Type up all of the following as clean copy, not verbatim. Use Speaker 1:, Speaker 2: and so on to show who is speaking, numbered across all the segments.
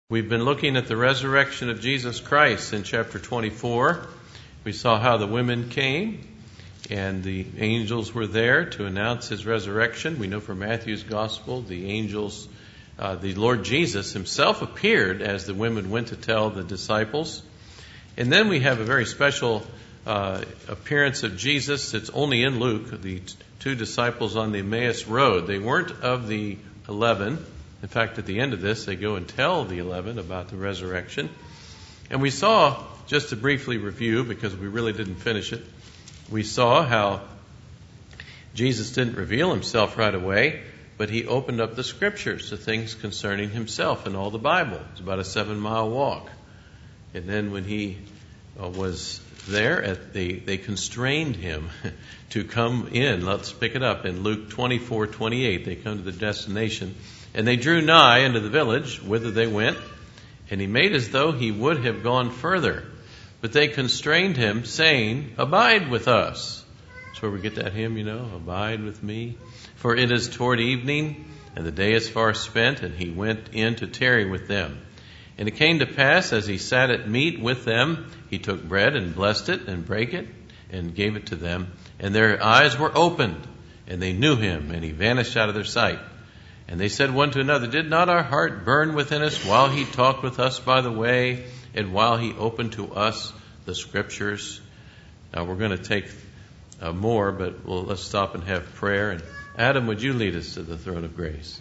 Speaker 1: We've been looking at the resurrection of Jesus Christ in chapter 24. We saw how the women came and the angels were there to announce his resurrection. We know from Matthew's gospel, the angels, the Lord Jesus himself appeared as the women went to tell the disciples. And then we have a very special appearance of Jesus. It's only in Luke, the two disciples on the Emmaus Road. They weren't of the 11. In fact, at the end of this, they go and tell the 11 about the resurrection. And we saw, just to briefly review, because we really didn't finish it, we saw how Jesus didn't reveal himself right away, but he opened up the scriptures to things concerning himself and all the Bible. It's about a 7-mile walk. And then when he was there, they constrained him to come in. Let's pick it up in Luke 24:28. They come to the destination. And they drew nigh unto the village, whither they went, and he made as though he would have gone further. But they constrained him, saying, Abide with us. That's where we get that hymn, Abide with me. For it is toward evening, and the day is far spent, and he went in to tarry with them. And it came to pass, as he sat at meat with them, he took bread and blessed it, and brake it, and gave it to them. And their eyes were opened, and they knew him, and he vanished out of their sight. And they said one to another, Did not our heart burn within us while he talked with us by the way, and while he opened to us the scriptures? Now we're going to take more, but let's stop and have prayer. And Adam, would you lead us to the throne of grace?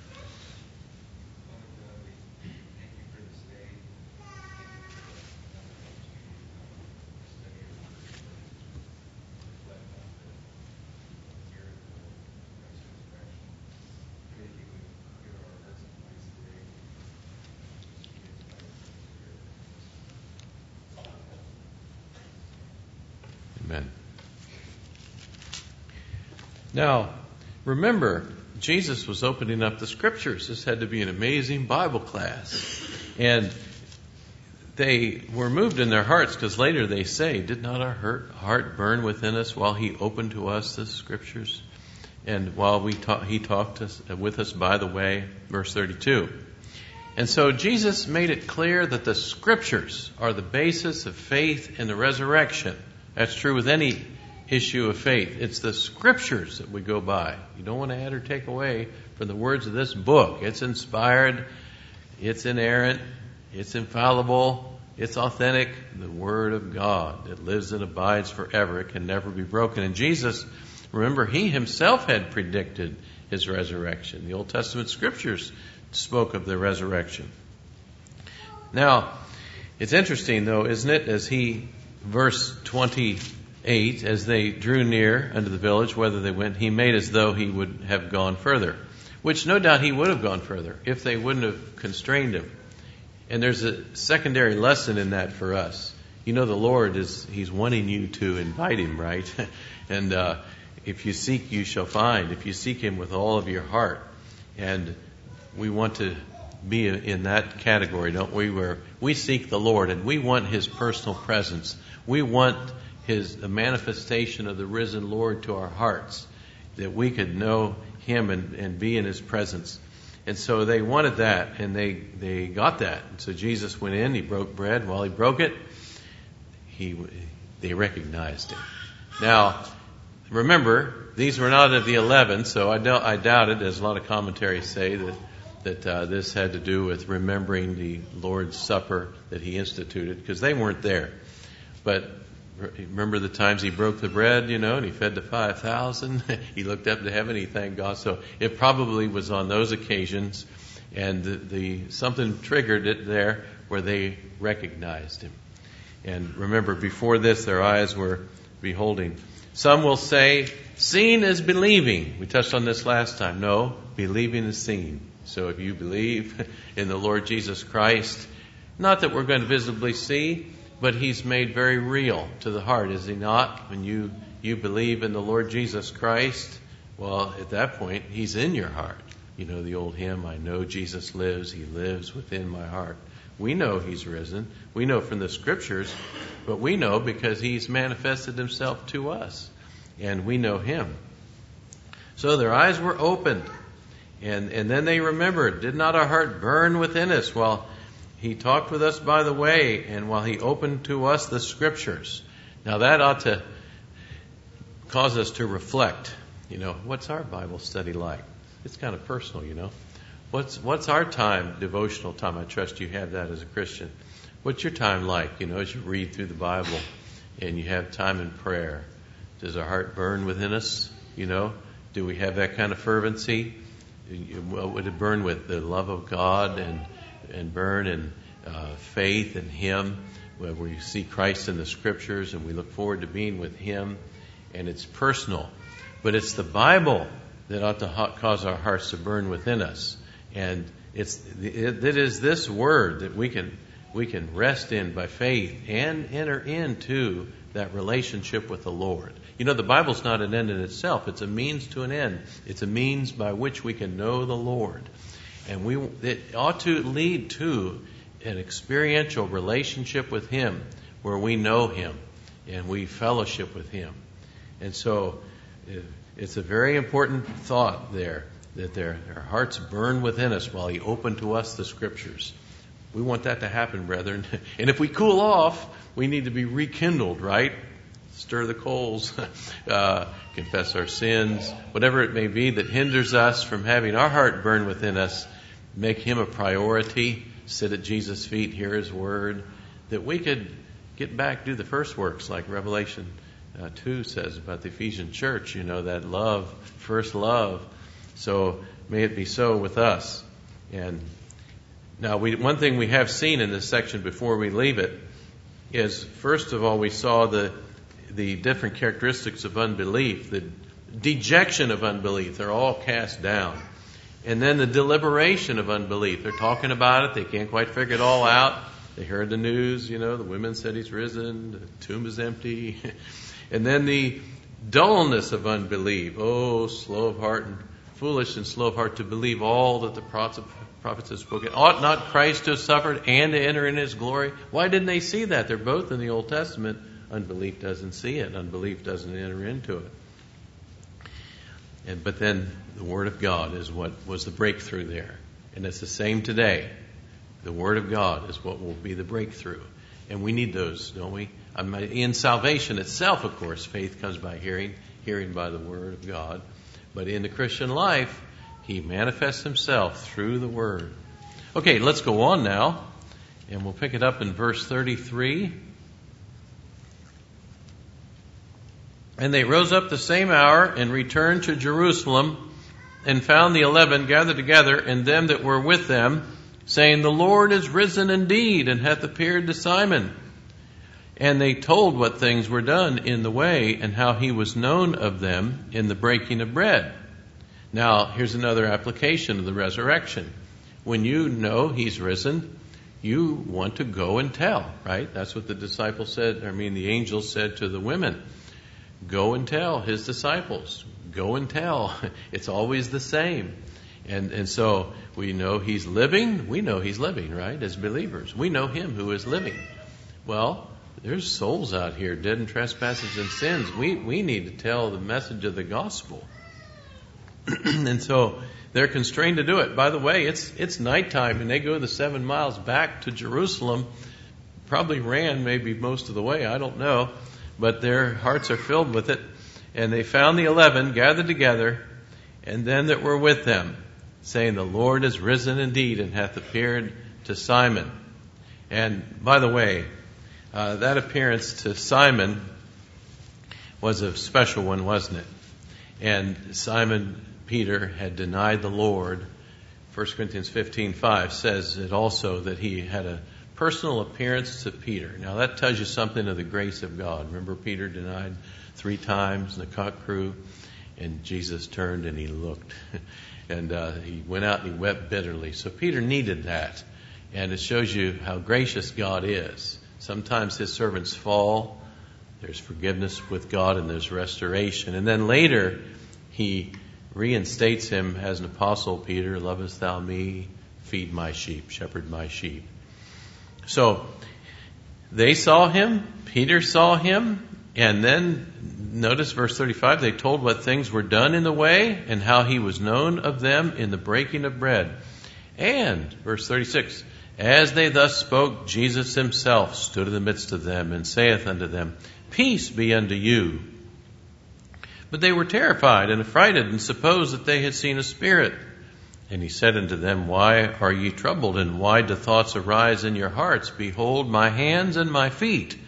Speaker 1: Amen. Now, remember, Jesus was opening up the scriptures. This had to be an amazing Bible class. And they were moved in their hearts because later they say, Did not our heart burn within us while he opened to us the scriptures? And while he talked with us by the way, verse 32. And so Jesus made it clear that the scriptures are the basis of faith in the resurrection. That's true with any issue of faith. It's the scriptures that we go by. You don't want to add or take away from the words of this book. It's inspired, it's inerrant, it's infallible, it's authentic. The Word of God that lives and abides forever. It can never be broken. And Jesus, remember, he himself had predicted his resurrection. The Old Testament scriptures spoke of the resurrection. Now, it's interesting though, isn't it, verse 28, as they drew near unto the village, whether they went, he made as though he would have gone further. Which no doubt he would have gone further if they wouldn't have constrained him. And there's a secondary lesson in that for us. The Lord he's wanting you to invite him, right? And if you seek, you shall find. If you seek him with all of your heart. And we want to be in that category, don't we? Where we seek the Lord and we want his personal presence. We want the manifestation of the risen Lord to our hearts, that we could know him and be in his presence. And so they wanted that, and they got that. And so Jesus went in, he broke bread. While he broke it, they recognized him. Now, remember, these were not of the 11, so I doubt it, as a lot of commentaries say, that this had to do with remembering the Lord's Supper that he instituted, because they weren't there. But remember the times he broke the bread, and he fed the 5,000. He looked up to heaven, he thanked God. So it probably was on those occasions, and something triggered it there where they recognized him. And remember, before this, their eyes were beholding. Some will say, seeing is believing. We touched on this last time. No, believing is seeing. So if you believe in the Lord Jesus Christ, not that we're going to visibly see, but he's made very real to the heart, is he not? When you believe in the Lord Jesus Christ, well, at that point, he's in your heart. The old hymn, I know Jesus lives, he lives within my heart. We know he's risen. We know from the scriptures, but we know because he's manifested himself to us, and we know him. So their eyes were opened. And then they remembered, did not our heart burn within us while He talked with us by the way, and while he opened to us the Scriptures. Now that ought to cause us to reflect. What's our Bible study like? It's kind of personal, What's our time, devotional time? I trust you have that as a Christian. What's your time like, as you read through the Bible and you have time in prayer? Does our heart burn within us? Do we have that kind of fervency? Would it burn with the love of God and burn in faith in Him, where we see Christ in the Scriptures and we look forward to being with Him, and it's personal. But it's the Bible that ought to cause our hearts to burn within us. And it is this Word that we can rest in by faith and enter into that relationship with the Lord. The Bible's not an end in itself. It's a means to an end. It's a means by which we can know the Lord. And it ought to lead to an experiential relationship with Him where we know Him and we fellowship with Him. And so it's a very important thought there, that our hearts burn within us while He opened to us the Scriptures. We want that to happen, brethren. And if we cool off, we need to be rekindled, right? Stir the coals, confess our sins, whatever it may be that hinders us from having our heart burn within us, make Him a priority, sit at Jesus' feet, hear His Word, that we could get back, do the first works like Revelation 2 says about the Ephesian church, that love, first love. So may it be so with us. And now one thing we have seen in this section before we leave it is, first of all, we saw the different characteristics of unbelief, the dejection of unbelief. They're all cast down. And then the deliberation of unbelief. They're talking about it. They can't quite figure it all out. They heard the news, the women said He's risen, the tomb is empty. And then the dullness of unbelief. Oh, slow of heart and foolish and slow of heart to believe all that the prophets have spoken. Ought not Christ to have suffered and to enter in His glory? Why didn't they see that? They're both in the Old Testament. Unbelief doesn't see it. Unbelief doesn't enter into it. But then the Word of God is what was the breakthrough there. And it's the same today. The Word of God is what will be the breakthrough. And we need those, don't we? In salvation itself, of course, faith comes by hearing, hearing by the Word of God. But in the Christian life, He manifests Himself through the Word. Okay, let's go on now. And we'll pick it up in verse 33. And they rose up the same hour and returned to Jerusalem and found the 11 gathered together and them that were with them, saying, The Lord is risen indeed and hath appeared to Simon. And they told what things were done in the way and how He was known of them in the breaking of bread. Now, here's another application of the resurrection. When you know He's risen, you want to go and tell, right? That's what the angels said to the women. Go and tell His disciples. Go and tell. It's always the same. And so we know He's living. We know He's living, right? As believers. We know Him who is living. Well, there's souls out here dead in trespasses and sins. We need to tell the message of the gospel. And so they're constrained to do it. By the way, it's nighttime and they go the 7 miles back to Jerusalem. Probably ran maybe most of the way. I don't know. But their hearts are filled with it. And they found the 11 gathered together, and them that were with them, saying, The Lord is risen indeed, and hath appeared to Simon. And by the way, that appearance to Simon was a special one, wasn't it? And Simon Peter had denied the Lord. 1 Corinthians 15:5 says it also that he had a personal appearance to Peter. Now that tells you something of the grace of God. Remember, Peter denied 3 times in the cock crew, and Jesus turned and He looked. And He went out and He wept bitterly. So Peter needed that. And it shows you how gracious God is. Sometimes His servants fall. There's forgiveness with God and there's restoration. And then later, He reinstates him as an apostle. Peter, lovest thou me? Feed my sheep, shepherd my sheep. So they saw Him, Peter saw Him, and then notice verse 35, they told what things were done in the way and how He was known of them in the breaking of bread. And, verse 36, As they thus spoke, Jesus himself stood in the midst of them, and saith unto them, Peace be unto you. But they were terrified and affrighted, and supposed that they had seen a spirit. And he said unto them, Why are ye troubled, and why do thoughts arise in your hearts? Behold my hands and my feet.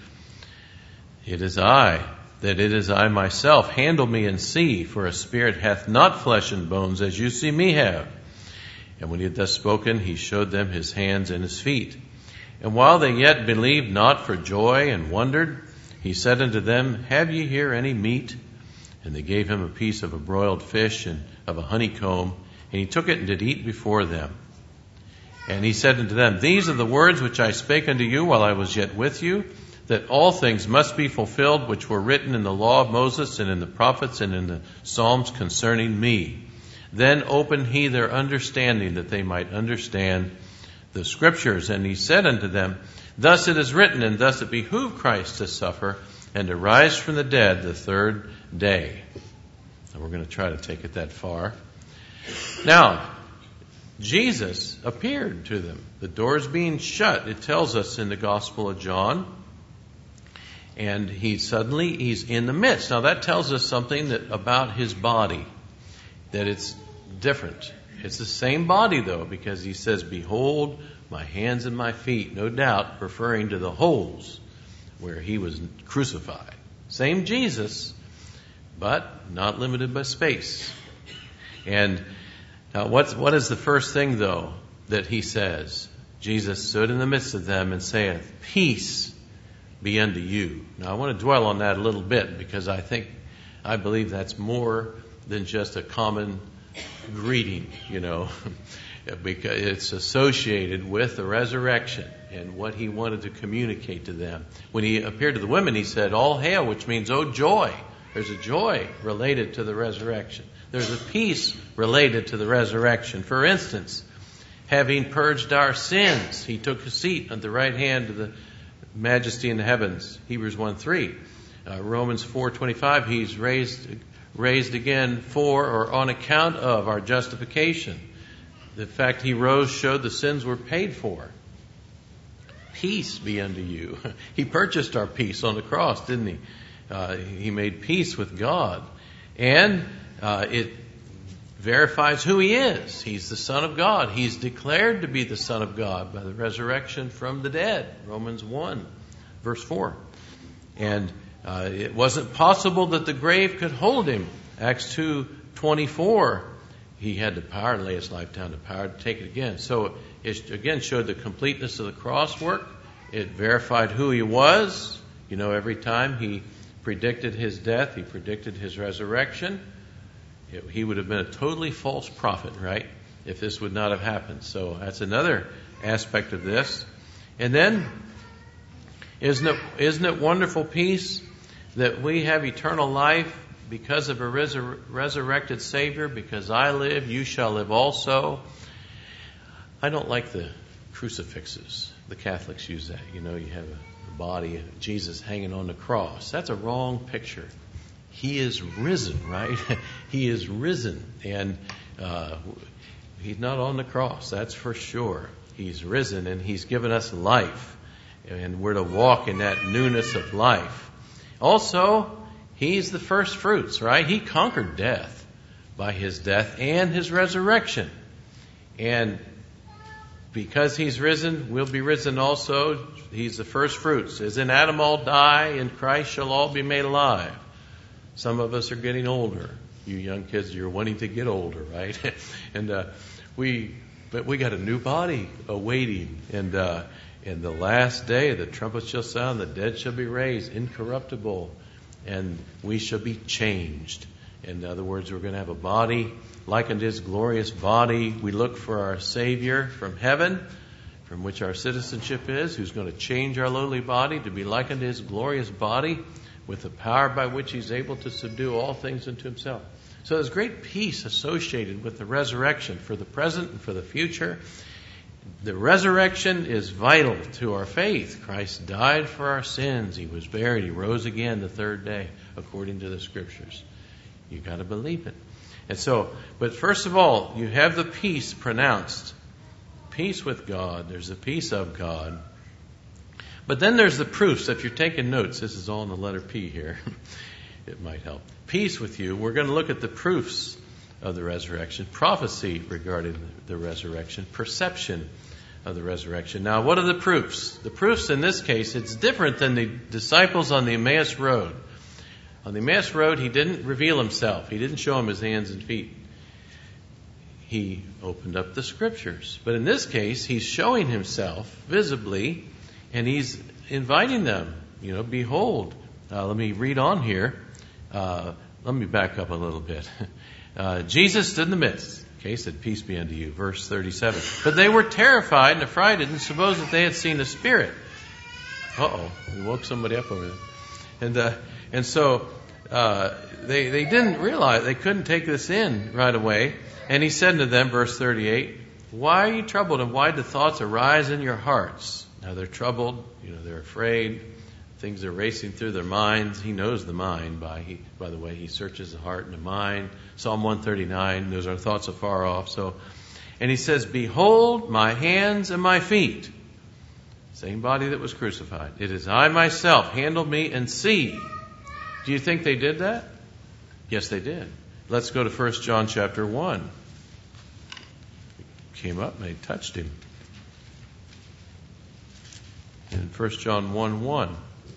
Speaker 1: It is I myself. Handle me and see, for a spirit hath not flesh and bones, as you see me have. And when he had thus spoken, he showed them his hands and his feet. And while they yet believed not for joy and wondered, he said unto them, Have ye here any meat? And they gave him a piece of a broiled fish and of a honeycomb, and he took it and did eat before them. And he said unto them, These are the words which I spake unto you while I was yet with you, that all things must be fulfilled which were written in the law of Moses and in the prophets and in the Psalms concerning me. Then opened he their understanding, that they might understand the Scriptures. And he said unto them, Thus it is written, and thus it behooved Christ to suffer, and to rise from the dead the third day. And we're going to try to take it that far. Now, Jesus appeared to them. The doors being shut, it tells us in the Gospel of John. And he's in the midst. Now that tells us something about his body, that it's different. It's the same body though, because he says, Behold my hands and my feet, no doubt referring to the holes where he was crucified. Same Jesus, but not limited by space. And now what is the first thing though that he says? Jesus stood in the midst of them and saith, Peace be unto you. Now I want to dwell on that a little bit, because I believe that's more than just a common greeting, because it's associated with the resurrection and what he wanted to communicate to them. When he appeared to the women, he said, All hail, which means, oh joy. There's a joy related to the resurrection. There's a peace related to the resurrection. For instance, having purged our sins, he took a seat at the right hand of the majesty in the heavens. Hebrews 1:3. Romans 4:25, he's raised again for or on account of our justification. The fact he rose showed the sins were paid for. Peace be unto you. He purchased our peace on the cross, didn't he? He made peace with God. And it verifies who he is. He's the Son of God. He's declared to be the Son of God by the resurrection from the dead. Romans 1, verse 4. And it wasn't possible that the grave could hold him. Acts 2:24. He had the power to lay his life down, the power to take it again. So it again showed the completeness of the cross work. It verified who he was. Every time he predicted his death, he predicted his resurrection. He would have been a totally false prophet, right, if this would not have happened. So that's another aspect of this. And then, isn't it wonderful peace that we have eternal life because of a resurrected Savior? Because I live, you shall live also. I don't like the crucifixes. The Catholics use that. You have a body of Jesus hanging on the cross. That's a wrong picture. He is risen, right? He is risen. And he's not on the cross, that's for sure. He's risen, and he's given us life. And we're to walk in that newness of life. Also, he's the first fruits, right? He conquered death by his death and his resurrection. And because he's risen, we'll be risen also. He's the first fruits. As in Adam all die, in Christ shall all be made alive. Some of us are getting older. You young kids, you're wanting to get older, right? But we got a new body awaiting. And in the last day, the trumpet shall sound, the dead shall be raised, incorruptible, and we shall be changed. In other words, we're going to have a body like unto his glorious body. We look for our Savior from heaven, from which our citizenship is, who's going to change our lowly body to be like unto his glorious body, with the power by which he's able to subdue all things unto himself. So there's great peace associated with the resurrection for the present and for the future. The resurrection is vital to our faith. Christ died for our sins. He was buried. He rose again the third day, according to the Scriptures. You've got to believe it. And so, but first of all, you have the peace pronounced. peace with God. There's the peace of God. But then there's the proofs. If you're taking notes, this is all in the letter P here. It might help. Peace with you. We're going to look at the proofs of the resurrection, prophecy regarding the resurrection, perception of the resurrection. Now, what are the proofs? The proofs in this case, it's different than the disciples on the Emmaus Road. On the Emmaus Road, he didn't reveal himself. He didn't show them his hands and feet. He opened up the Scriptures. But in this case, he's showing himself visibly, and he's inviting them. Behold. Let me read on here. Let me back up a little bit. Jesus stood in the midst. Okay, said, peace be unto you. Verse 37. But they were terrified and affrighted and supposed that they had seen a spirit. We woke somebody up over there. And so they didn't realize, they couldn't take this in right away. And he said to them, verse 38, why are you troubled, and why do thoughts arise in your hearts? Now they're troubled, they're afraid. Things are racing through their minds. He knows the mind. By the way, he searches the heart and the mind. Psalm 139, those are thoughts afar off. And he says, behold my hands and my feet. Same body that was crucified. It is I myself. Handle me and see. Do you think they did that? Yes, they did. Let's go to 1 John chapter 1. Came up and they touched him. In 1 John 1:1.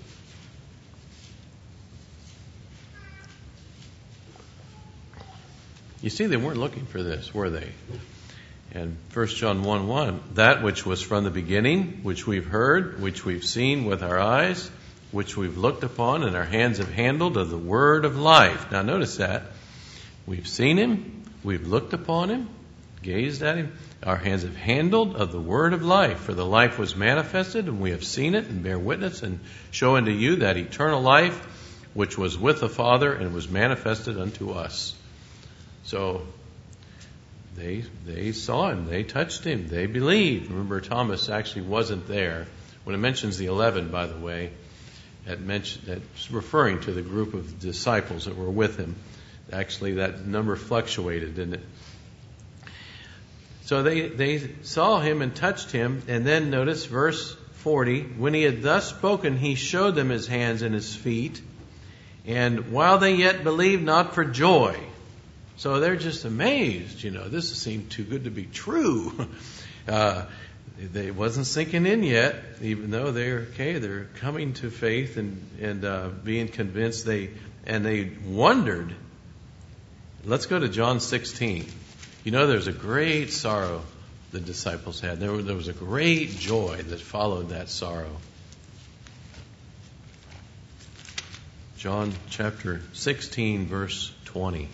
Speaker 1: You see, they weren't looking for this, were they? And 1 John 1:1, that which was from the beginning, which we've heard, which we've seen with our eyes, which we've looked upon and our hands have handled of the word of life. Now notice that. We've seen him, we've looked upon him, gazed at him. Our hands have handled of the word of life. For the life was manifested, and we have seen it, and bear witness, and show unto you that eternal life, which was with the Father, and was manifested unto us. So they saw him, they touched him, they believed. Remember, Thomas actually wasn't there. When it mentions the 11, by the way, that's referring to the group of disciples that were with him. Actually, that number fluctuated, didn't it? So they saw him and touched him, and then notice verse 40. When he had thus spoken, he showed them his hands and his feet, and while they yet believed not for joy. So they're just amazed, this seemed too good to be true. They wasn't sinking in yet, even though they're coming to faith and being convinced. They wondered. Let's go to John 16. There's a great sorrow the disciples had. There was a great joy that followed that sorrow. John chapter 16, verse 20.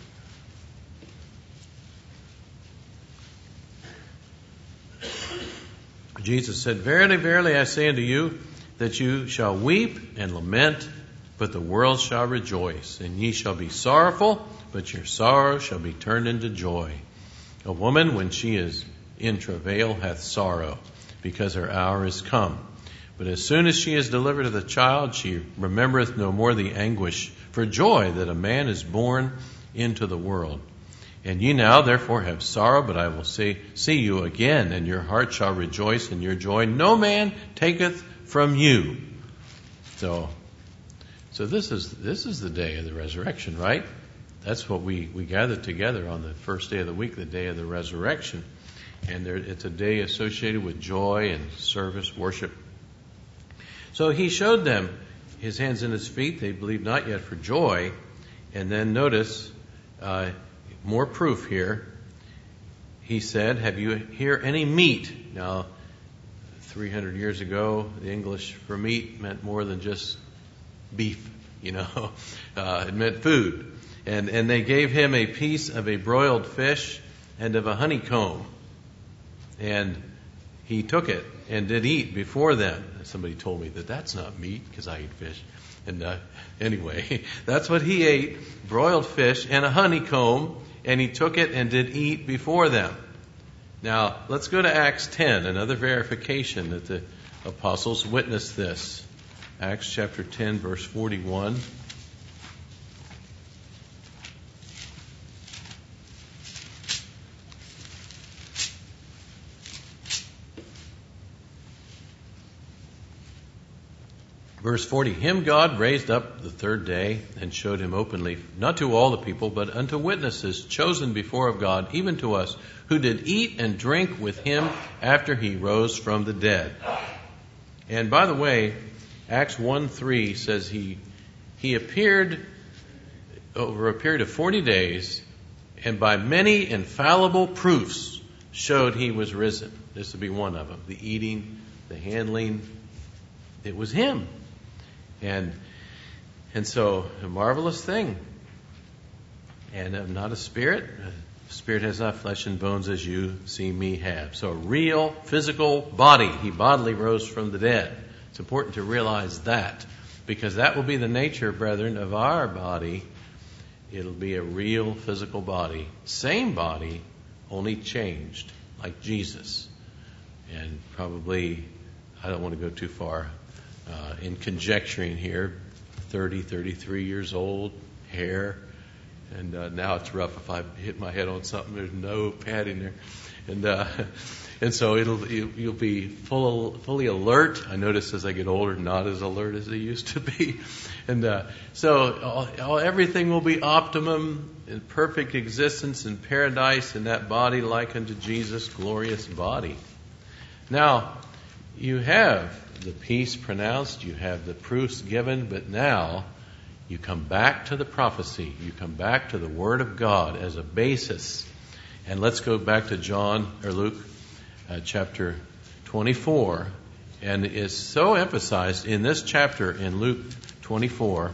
Speaker 1: Jesus said, verily, verily, I say unto you, that you shall weep and lament, but the world shall rejoice. And ye shall be sorrowful, but your sorrow shall be turned into joy. A woman, when she is in travail, hath sorrow, because her hour is come. But as soon as she is delivered of the child, she remembereth no more the anguish for joy that a man is born into the world. And ye now therefore have sorrow, but I will see you again, and your heart shall rejoice, and your joy no man taketh from you. So this is the day of the resurrection, right? That's what we gather together on the first day of the week, the day of the resurrection. And it's a day associated with joy and service, worship. So he showed them his hands and his feet. They believed not yet for joy. And then notice, more proof here. He said, have you here any meat? Now, 300 years ago, the English for meat meant more than just beef, it meant food. And they gave him a piece of a broiled fish and of a honeycomb. And he took it and did eat before them. Somebody told me that that's not meat, because I eat fish. And anyway, that's what he ate, broiled fish and a honeycomb. And he took it and did eat before them. Now, let's go to Acts 10, another verification that the apostles witnessed this. Acts chapter 10, verse 41. Verse 40, him God raised up the third day and showed him openly, not to all the people, but unto witnesses chosen before of God, even to us, who did eat and drink with him after he rose from the dead. And by the way, Acts 1:3 says he appeared over a period of 40 days, and by many infallible proofs showed he was risen. This would be one of them. The eating, the handling, it was him. And so, a marvelous thing. And I'm not a spirit. A spirit has not flesh and bones as you see me have. So a real physical body. He bodily rose from the dead. It's important to realize that, because that will be the nature, brethren, of our body. It'll be a real physical body. Same body, only changed, like Jesus. And probably, I don't want to go too far in conjecturing here, 30, 33 years old, hair, and now it's rough if I hit my head on something. There's no padding there, and so you'll be fully alert. I notice as I get older, not as alert as I used to be, and so everything will be optimum in perfect existence in paradise in that body like unto Jesus' glorious body. Now you have the peace pronounced, you have the proofs given, but now you come back to the prophecy. You come back to the Word of God as a basis. And let's go back to Luke chapter 24. And it is so emphasized in this chapter in Luke 24,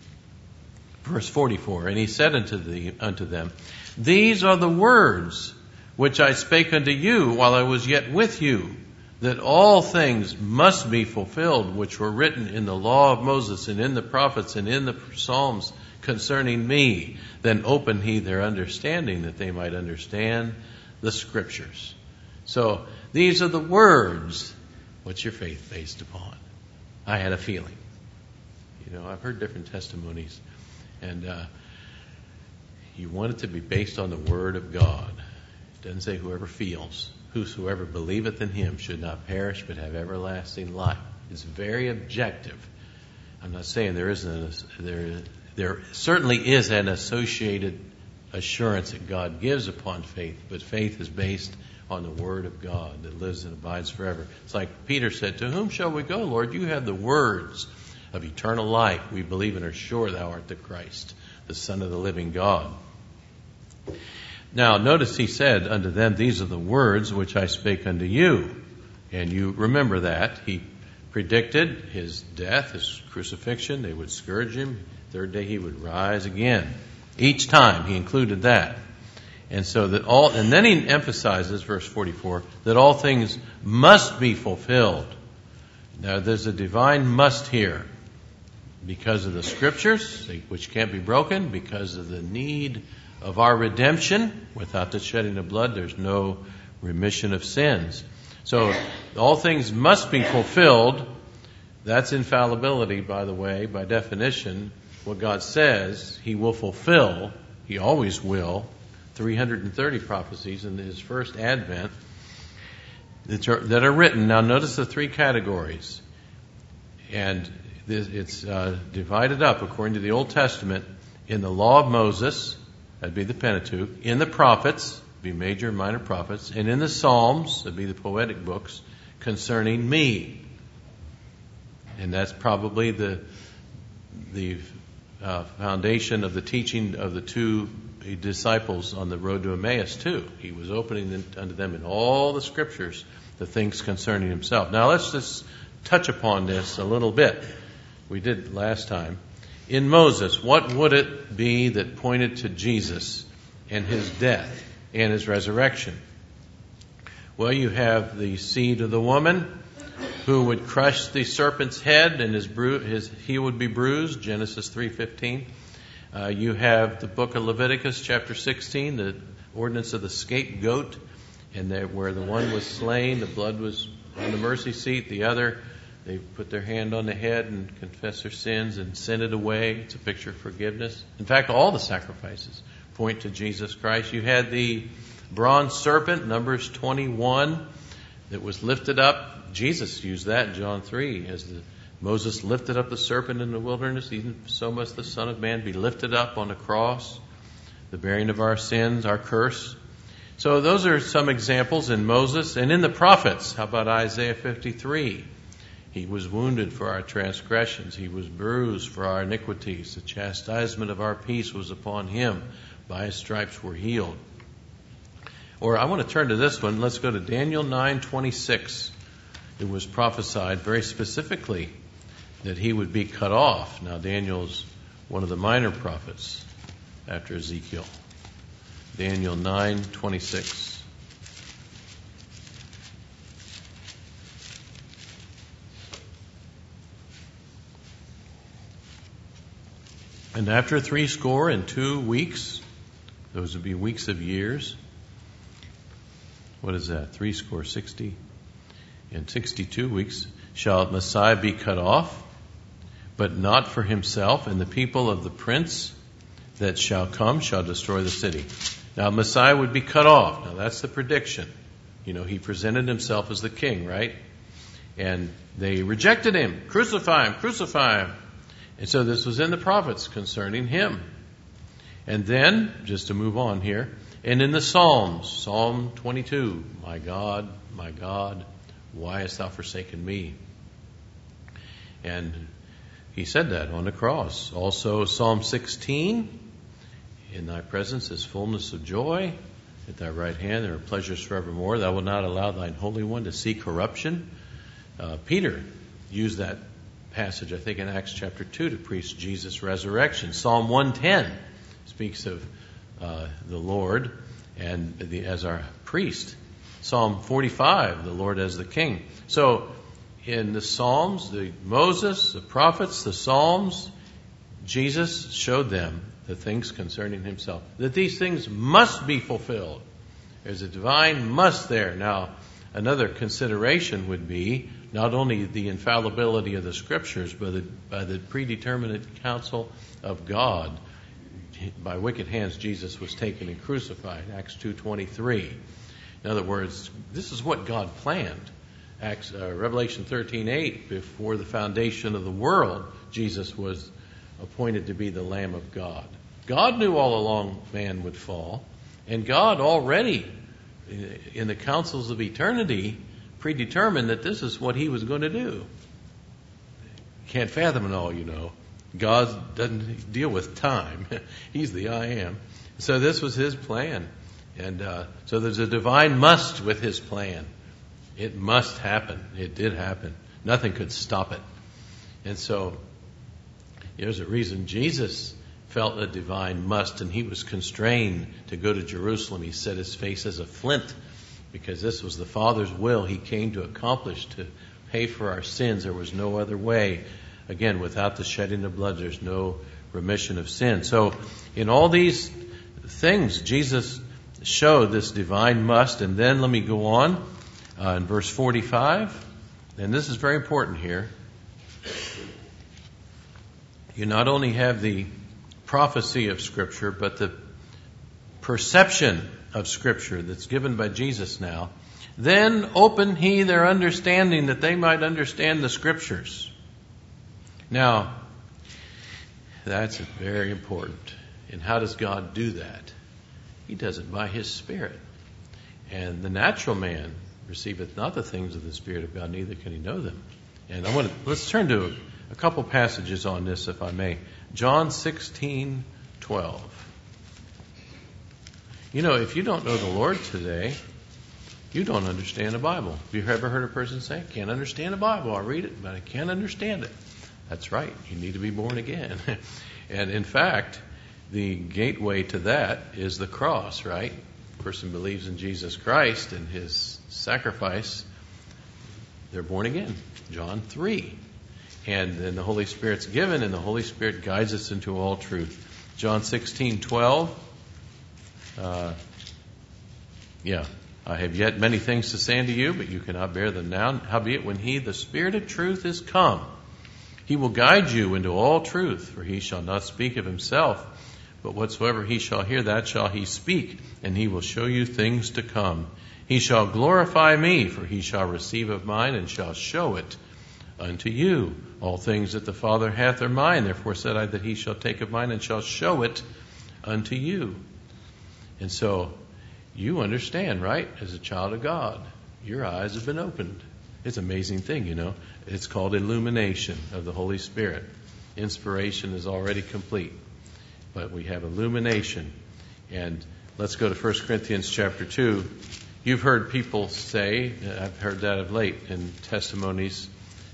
Speaker 1: verse 44. And he said unto them, these are the words which I spake unto you while I was yet with you, that all things must be fulfilled which were written in the law of Moses and in the prophets and in the Psalms concerning me. Then opened he their understanding that they might understand the Scriptures. So these are the words. What's your faith based upon? I had a feeling. I've heard different testimonies, and you want it to be based on the Word of God. It doesn't say whoever feels. Whosoever believeth in him should not perish but have everlasting life. It's very objective. I'm not saying there certainly is an associated assurance that God gives upon faith, but faith is based on the Word of God that lives and abides forever. It's like Peter said, to whom shall we go, Lord? You have the words of eternal life. We believe and are sure thou art the Christ, the Son of the living God. Now, notice he said unto them, these are the words which I spake unto you. And you remember that. He predicted his death, his crucifixion. They would scourge him. Third day he would rise again. Each time he included that. And so and then he emphasizes, verse 44, that all things must be fulfilled. Now, there's a divine must here. Because of the Scriptures, which can't be broken, because of the need of our redemption. Without the shedding of blood, there's no remission of sins. So all things must be fulfilled. That's infallibility, by the way, by definition. What God says, He will fulfill. He always will. 330 prophecies in His first advent that are written. Now notice the three categories. And it's divided up according to the Old Testament in the law of Moses. That'd be the Pentateuch. In the prophets, be major and minor prophets. And in the Psalms, that'd be the poetic books, concerning me. And that's probably the foundation of the teaching of the two disciples on the road to Emmaus too. He was opening unto them in all the Scriptures the things concerning Himself. Now let's just touch upon this a little bit. We did last time. In Moses, what would it be that pointed to Jesus and His death and His resurrection? Well, you have the seed of the woman who would crush the serpent's head and he would be bruised, Genesis 3:15. You have the book of Leviticus, chapter 16, the ordinance of the scapegoat, and where the one was slain, the blood was on the mercy seat, the other, they put their hand on the head and confess their sins and send it away. It's a picture of forgiveness. In fact, all the sacrifices point to Jesus Christ. You had the bronze serpent, Numbers 21, that was lifted up. Jesus used that in John 3 as Moses lifted up the serpent in the wilderness, even so must the Son of Man be lifted up on the cross, the bearing of our sins, our curse. So those are some examples in Moses. And in the prophets, how about Isaiah 53? He was wounded for our transgressions. He was bruised for our iniquities. The chastisement of our peace was upon him. By his stripes we're healed. Or I want to turn to this one. Let's go to Daniel 9:26. It was prophesied very specifically that he would be cut off. Now Daniel's one of the minor prophets after Ezekiel. Daniel 9:26. And after 62 weeks, those would be weeks of years. What is that? 60. In 62 weeks shall Messiah be cut off, but not for himself, and the people of the prince that shall come shall destroy the city. Now Messiah would be cut off. Now that's the prediction. You know, he presented himself as the king, right? And they rejected him. Crucify him, crucify him. And so this was in the prophets concerning him. And then, just to move on here, and in the Psalms, Psalm 22, my God, why hast thou forsaken me? And he said that on the cross. Also Psalm 16, in thy presence is fullness of joy. At thy right hand there are pleasures forevermore. Thou wilt not allow thine Holy One to see corruption. Peter used that passage, I think, in Acts chapter 2 to preach Jesus' resurrection. Psalm 110 speaks of the Lord and as our priest. Psalm 45, the Lord as the king. So in the Psalms, Moses, the prophets, the Psalms, Jesus showed them the things concerning himself, that these things must be fulfilled. There's a divine must there. Now, another consideration would be not only the infallibility of the Scriptures, but by the predeterminate counsel of God. By wicked hands Jesus was taken and crucified, Acts 2:23. In other words, this is what God planned. Revelation 13:8, before the foundation of the world, Jesus was appointed to be the Lamb of God. God knew all along man would fall, and God already, in the counsels of eternity, predetermined that this is what he was going to do. Can't fathom it all, you know. God doesn't deal with time. He's the I am. So this was his plan. And so there's a divine must with his plan. It must happen. It did happen. Nothing could stop it. And so there's a reason Jesus felt a divine must, and he was constrained to go to Jerusalem. He set his face as a flint because this was the Father's will. He came to accomplish, to pay for our sins. There was no other way. Again, without the shedding of blood, there's no remission of sin. So in all these things, Jesus showed this divine must. And then let me go on in verse 45. And this is very important here. You not only have the prophecy of Scripture, but the perception of Scripture that's given by Jesus now. Then open he their understanding that they might understand the Scriptures. Now, that's very important. And how does God do that? He does it by his Spirit. And the natural man receiveth not the things of the Spirit of God, neither can he know them. And let's turn to a couple passages on this, if I may. John 16:12. You know, if you don't know the Lord today, you don't understand the Bible. Have you ever heard a person say, I can't understand the Bible. I read it, but I can't understand it. That's right. You need to be born again. And in fact, the gateway to that is the cross, right? A person believes in Jesus Christ and his sacrifice, they're born again. John 3. And then the Holy Spirit's given, and the Holy Spirit guides us into all truth. John 16:12. I have yet many things to say unto you, but you cannot bear them now. Howbeit, when he, the Spirit of truth, is come, he will guide you into all truth, for he shall not speak of himself, but whatsoever he shall hear, that shall he speak, and he will show you things to come. He shall glorify me, for he shall receive of mine, and shall show it unto you. All things that the Father hath are mine. Therefore said I that he shall take of mine and shall show it unto you. And so you understand, right? As a child of God, your eyes have been opened. It's an amazing thing, you know. It's called illumination of the Holy Spirit. Inspiration is already complete, but we have illumination. And let's go to 1 Corinthians chapter 2. You've heard people say, I've heard that of late in testimonies,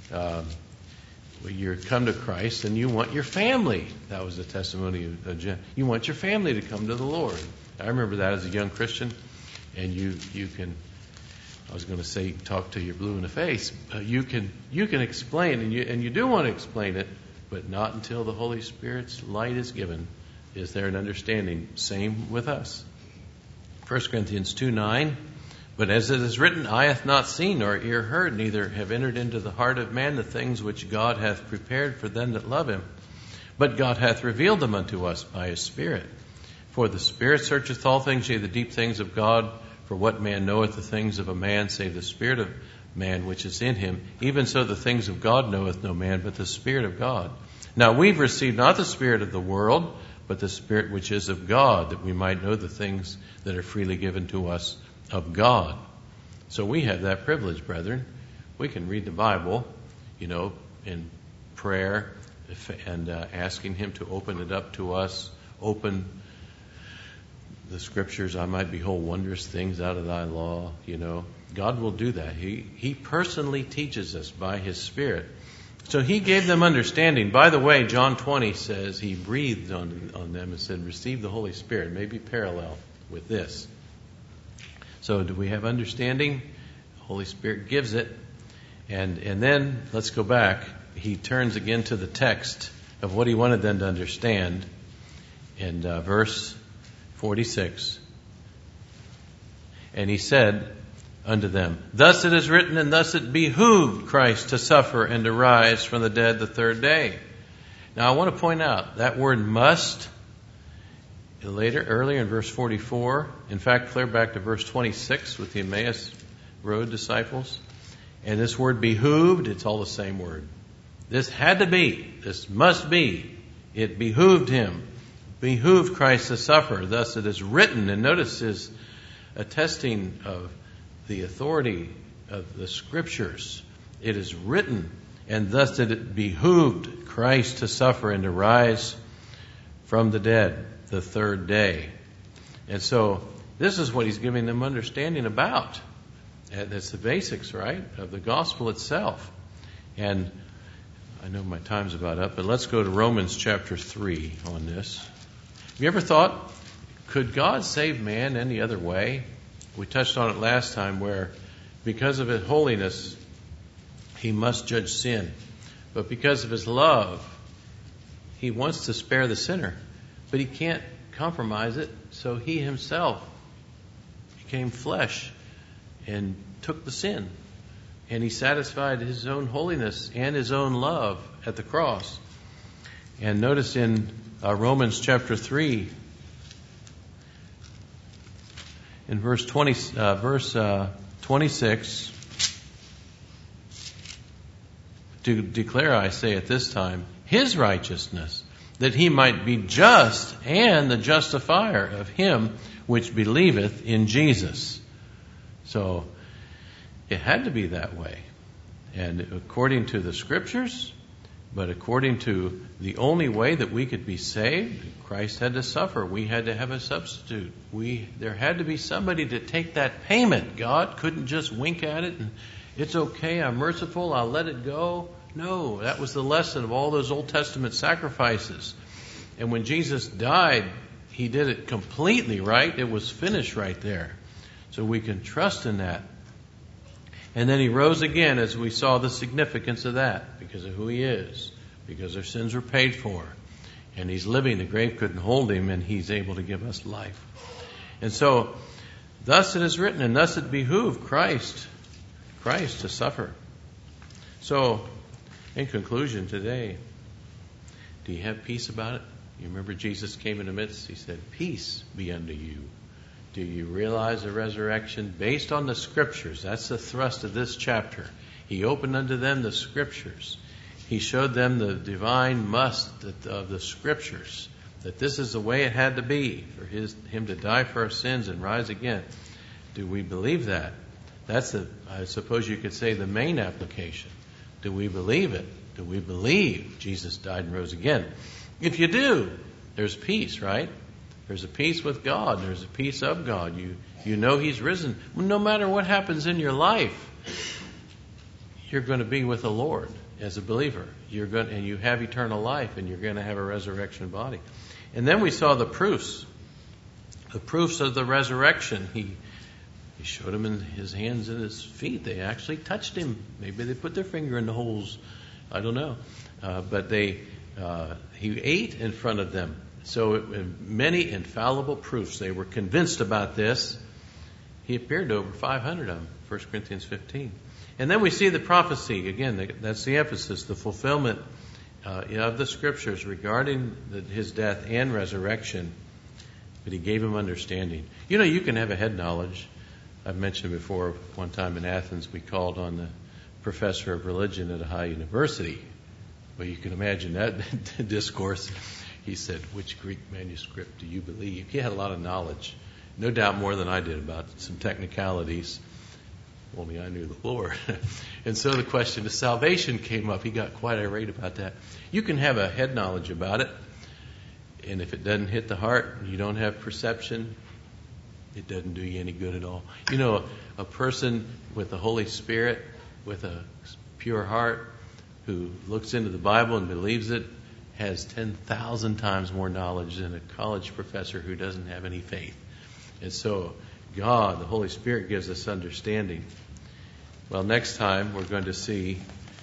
Speaker 1: you come to Christ and you want your family. That was the testimony of Jen. You want your family to come to the Lord. I remember that as a young Christian. And you can, I was going to say, talk till you're blue in the face. You can explain, and you do want to explain it, but not until the Holy Spirit's light is given is there an understanding. Same with us. 1 Corinthians 2:9. But as it is written, eye hath not seen nor ear heard, neither have entered into the heart of man the things which God hath prepared for them that love him. But God hath revealed them unto us by his Spirit. For the Spirit searcheth all things, yea, the deep things of God. For what man knoweth the things of a man, save the Spirit of man which is in him? Even so the things of God knoweth no man, but the Spirit of God. Now we've received not the spirit of the world, but the Spirit which is of God, that we might know the things that are freely given to us of God. So we have that privilege, brethren. We can read the Bible, you know, in prayer and asking him to open it up to us, open the Scriptures. I might behold wondrous things out of thy law, you know. God will do that. He personally teaches us by his Spirit. So he gave them understanding. By the way, John 20 says he breathed on them and said, receive the Holy Spirit. Maybe parallel with this. So do we have understanding? The Holy Spirit gives it. And then, let's go back. He turns again to the text of what he wanted them to understand in verse 46. And he said unto them, thus it is written, and thus it behooved Christ to suffer and to rise from the dead the third day. Now I want to point out that word must, earlier in verse 44, in fact, clear back to verse 26 with the Emmaus Road disciples. And this word behooved, it's all the same word. This had to be, this must be. It behooved him, behooved Christ to suffer. Thus it is written, and notice his attesting of the authority of the Scriptures. It is written, and thus did it behooved Christ to suffer and to rise from the dead the third day. And so this is what he's giving them understanding about. And it's the basics, right, of the gospel itself. And I know my time's about up, but let's go to Romans chapter 3 on this. Have you ever thought, could God save man any other way? We touched on it last time where because of his holiness, he must judge sin. But because of his love, he wants to spare the sinner. But he can't compromise it, so he himself became flesh and took the sin. And he satisfied his own holiness and his own love at the cross. And notice in Romans chapter 3, in verse 26, to declare, I say at this time, his righteousness, that he might be just and the justifier of him which believeth in Jesus. So it had to be that way. And according to the Scriptures, but according to the only way that we could be saved, Christ had to suffer. We had to have a substitute. There had to be somebody to take that payment. God couldn't just wink at it and it's okay, I'm merciful, I'll let it go. No, that was the lesson of all those Old Testament sacrifices. And when Jesus died, he did it completely, right? It was finished right there. So we can trust in that. And then he rose again as we saw the significance of that because of who he is, because our sins were paid for. And he's living. The grave couldn't hold him, and he's able to give us life. And so, thus it is written, and thus it behooved Christ to suffer. So, in conclusion today, do you have peace about it? You remember Jesus came in the midst, he said, peace be unto you. Do you realize the resurrection based on the Scriptures? That's the thrust of this chapter. He opened unto them the Scriptures. He showed them the divine must of the Scriptures, that this is the way it had to be for Him to die for our sins and rise again. Do we believe that? That's, I suppose you could say, the main application. Do we believe it? Do we believe Jesus died and rose again? If you do, there's peace, right? There's a peace with God. There's a peace of God. You know He's risen. No matter what happens in your life, you're going to be with the Lord as a believer. And you have eternal life, and you're going to have a resurrection body. And then we saw the proofs of the resurrection. He showed them in His hands and His feet. They actually touched Him. Maybe they put their finger in the holes. I don't know. But He ate in front of them. So many infallible proofs. They were convinced about this. He appeared to over 500 of them, 1 Corinthians 15. And then we see the prophecy. Again, that's the emphasis, the fulfillment of the Scriptures regarding His death and resurrection. But He gave him understanding. You know, you can have a head knowledge. I've mentioned before, one time in Athens, we called on the professor of religion at a high university. Well, you can imagine that discourse. He said, "Which Greek manuscript do you believe?" He had a lot of knowledge, no doubt more than I did about some technicalities. Only I knew the Lord. And so the question of salvation came up. He got quite irate about that. You can have a head knowledge about it, and if it doesn't hit the heart, you don't have perception, it doesn't do you any good at all. You know, a person with the Holy Spirit, with a pure heart, who looks into the Bible and believes it, has 10,000 times more knowledge than a college professor who doesn't have any faith. And so God, the Holy Spirit, gives us understanding. Well, next time we're going to see,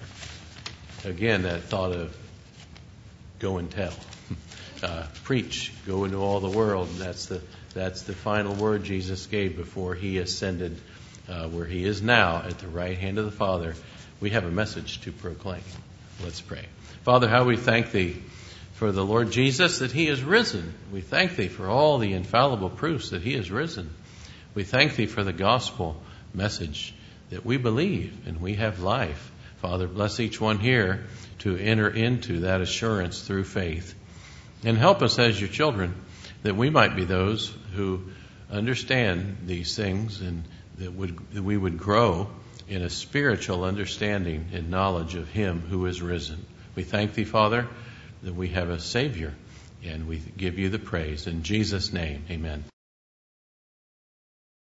Speaker 1: again, that thought of go and tell. Preach, go into all the world. That's the final word Jesus gave before He ascended, where He is now at the right hand of the Father. We have a message to proclaim. Let's pray. Father, how we thank Thee for the Lord Jesus, that He is risen. We thank Thee for all the infallible proofs that He is risen. We thank Thee for the gospel message that we believe and we have life. Father, bless each one here to enter into that assurance through faith. And help us as Your children, that we might be those who understand these things, and that we would grow in a spiritual understanding and knowledge of Him who is risen. We thank Thee, Father, that we have a Savior, and we give You the praise. In Jesus' name, amen.